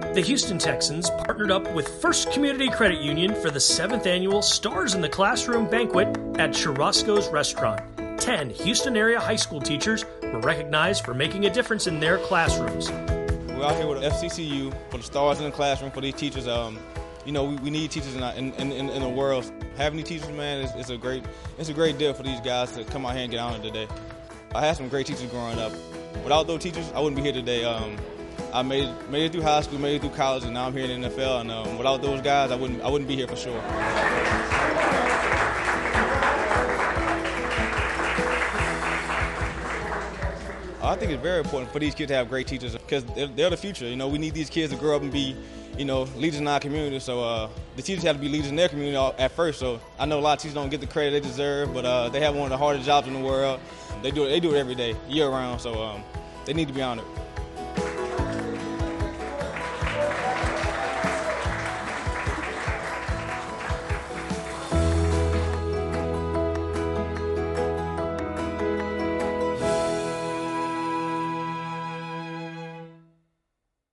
The Houston Texans partnered up with First Community Credit Union for the 7th annual Stars in the Classroom banquet at Churrasco's Restaurant. 10 Houston area high school teachers were recognized for making a difference in their classrooms. We're out here with FCCU for the Stars in the Classroom for these teachers. We need teachers in the world. Having these teachers, man, it's a great deal for these guys to come out here and get honored today. I had some great teachers growing up. Without those teachers, I wouldn't be here today. I made it through high school, made it through college, and now I'm here in the NFL. And without those guys, I wouldn't be here for sure. I think it's very important for these kids to have great teachers because they're the future. We need these kids to grow up and be, leaders in our community. So the teachers have to be leaders in their community at first. So I know a lot of teachers don't get the credit they deserve, but they have one of the hardest jobs in the world. They do it every day, year round. So they need to be honored.